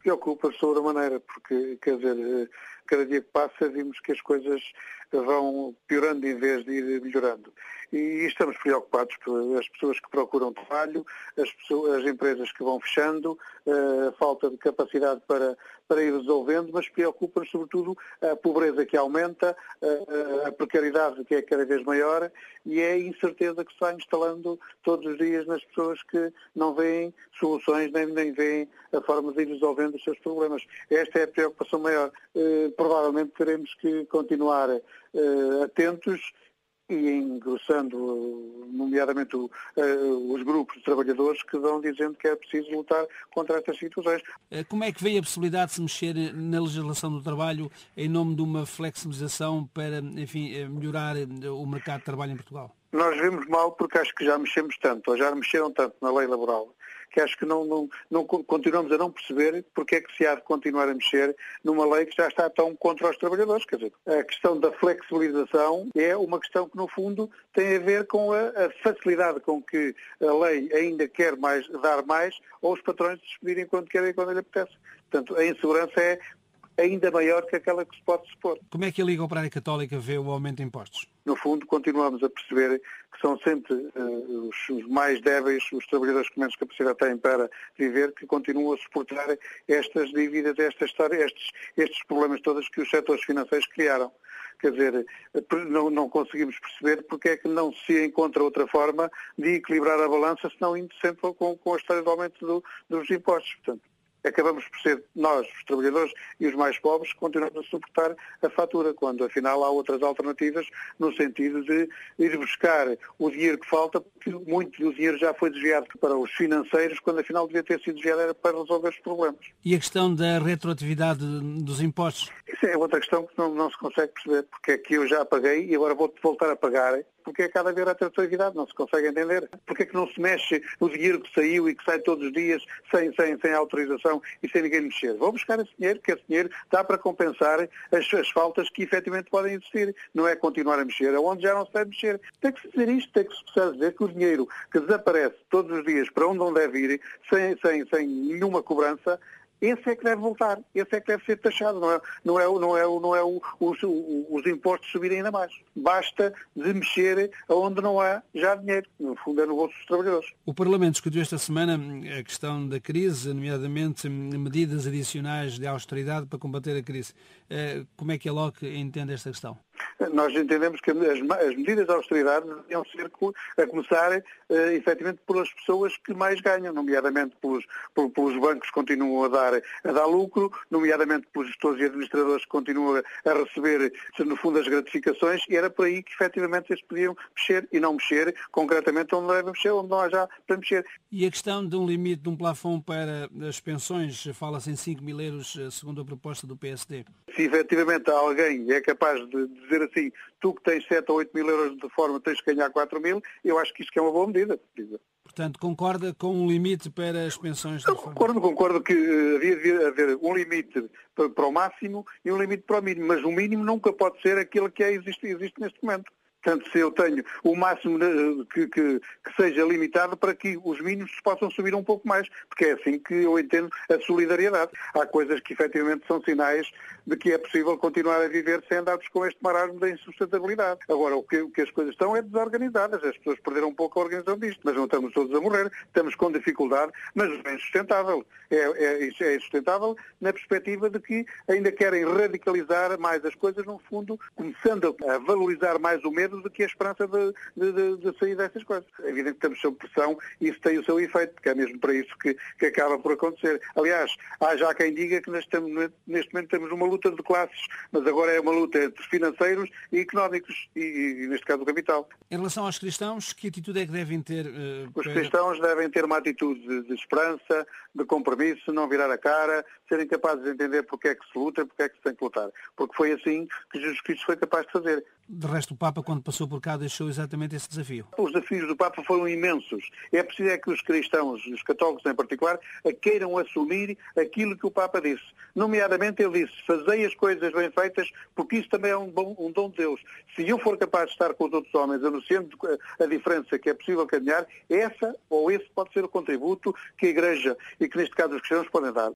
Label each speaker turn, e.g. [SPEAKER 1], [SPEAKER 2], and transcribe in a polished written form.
[SPEAKER 1] Preocupa sobremaneira, porque, quer dizer, cada dia que passa vimos que as coisas vão piorando em vez de ir melhorando. E estamos preocupados pelas pessoas que procuram trabalho, as empresas que vão fechando, a falta de capacidade para ir resolvendo, mas preocupa-nos sobretudo a pobreza que aumenta, a precariedade que é cada vez maior e é a incerteza que se vai instalando todos os dias nas pessoas que não veem soluções, nem veem a forma de ir resolvendo os seus problemas. Esta é a preocupação maior. Provavelmente teremos que continuar atentos e engrossando, nomeadamente, os grupos de trabalhadores que vão dizendo que é preciso lutar contra estas situações.
[SPEAKER 2] Como é que vê a possibilidade de se mexer na legislação do trabalho em nome de uma flexibilização para, enfim, melhorar o mercado de trabalho em Portugal?
[SPEAKER 1] Nós vemos mal porque acho que já mexemos tanto, ou já mexeram tanto na lei laboral, que acho que não continuamos a não perceber porque é que se há de continuar a mexer numa lei que já está tão contra os trabalhadores. Quer dizer, a questão da flexibilização é uma questão que, no fundo, tem a ver com a facilidade com que a lei ainda quer dar mais aos patrões de despedirem quando querem e quando lhe apetece. Portanto, a insegurança é ainda maior que aquela que se pode supor.
[SPEAKER 2] Como é que a Liga Operária Católica vê o aumento de impostos?
[SPEAKER 1] No fundo, continuamos a perceber que são sempre os mais débeis, os trabalhadores que menos capacidade têm para viver, que continuam a suportar estas dívidas, esta história, estes problemas todos que os setores financeiros criaram. Quer dizer, não conseguimos perceber porque é que não se encontra outra forma de equilibrar a balança, senão indo sempre com a história do aumento dos impostos. Portanto, acabamos por ser nós, os trabalhadores e os mais pobres, que continuamos a suportar a fatura, quando afinal há outras alternativas no sentido de ir buscar o dinheiro que falta, porque muito do dinheiro já foi desviado para os financeiros, quando afinal devia ter sido desviado era para resolver os problemas.
[SPEAKER 2] E a questão da retroatividade dos impostos?
[SPEAKER 1] Isso é outra questão que não se consegue perceber, porque é que eu já paguei e agora vou voltar a pagar. Porque é cada vez a retroatividade, não se consegue entender. Porque é que não se mexe no dinheiro que saiu e que sai todos os dias sem autorização e sem ninguém mexer? Vou buscar esse dinheiro, porque esse dinheiro dá para compensar as faltas que efetivamente podem existir. Não é continuar a mexer aonde já não se deve mexer. Tem que se dizer isto, tem que se precisar dizer que o dinheiro que desaparece todos os dias para onde não deve ir, sem nenhuma cobrança, esse é que deve voltar, esse é que deve ser taxado, não é os impostos subirem ainda mais. Basta de mexer onde não há já dinheiro, no fundo é no bolso dos trabalhadores.
[SPEAKER 2] O Parlamento discutiu esta semana a questão da crise, nomeadamente medidas adicionais de austeridade para combater a crise. Como é que a LOC entende esta questão?
[SPEAKER 1] Nós entendemos que as medidas de austeridade deviam ser a começar, efetivamente, pelas pessoas que mais ganham, nomeadamente pelos bancos que continuam a dar lucro, nomeadamente pelos gestores e administradores que continuam a receber, no fundo, as gratificações, e era por aí que, efetivamente, eles podiam mexer e não mexer, concretamente, onde devem mexer, onde não há já para mexer.
[SPEAKER 2] E a questão de um limite, de um plafond para as pensões, fala-se em 5.000 euros, segundo a proposta do PSD.
[SPEAKER 1] Se, efetivamente, alguém é capaz de dizer assim, tu que tens 7 ou 8 mil euros de reforma tens que ganhar 4 mil, eu acho que isto é uma boa medida.
[SPEAKER 2] Portanto, concorda com um limite para as pensões de reforma?
[SPEAKER 1] Concordo que havia haver um limite para o máximo e um limite para o mínimo, mas o mínimo nunca pode ser aquilo que existe neste momento. Portanto, se eu tenho o máximo que seja limitado para que os mínimos possam subir um pouco mais, porque é assim que eu entendo a solidariedade. Há coisas que efetivamente são sinais de que é possível continuar a viver sem andarmos com este marasmo da insustentabilidade. Agora, o que as coisas estão é desorganizadas. As pessoas perderam um pouco a organização disto, mas não estamos todos a morrer. Estamos com dificuldade, mas é insustentável. É insustentável na perspectiva de que ainda querem radicalizar mais as coisas, no fundo, começando a valorizar mais o medo do que a esperança de sair dessas coisas. É evidente que estamos sob pressão e isso tem o seu efeito, porque é mesmo para isso que acaba por acontecer. Aliás, há já quem diga que neste momento temos uma luta de classes, mas agora é uma luta entre financeiros e económicos, e neste caso o capital.
[SPEAKER 2] Em relação aos cristãos, que atitude é que devem ter?
[SPEAKER 1] Os cristãos devem ter uma atitude de esperança, de compromisso, não virar a cara, serem capazes de entender porque é que se luta e porque é que se tem que lutar. Porque foi assim que Jesus Cristo foi capaz de fazer.
[SPEAKER 2] De resto, o Papa, quando passou por cá, deixou exatamente esse desafio.
[SPEAKER 1] Os desafios do Papa foram imensos. É preciso que os cristãos, os católicos em particular, queiram assumir aquilo que o Papa disse. Nomeadamente, ele disse, fazei as coisas bem feitas, porque isso também é um dom de Deus. Se eu for capaz de estar com os outros homens, anunciando a diferença que é possível caminhar, esse pode ser o contributo que a Igreja, e que neste caso os cristãos, podem dar.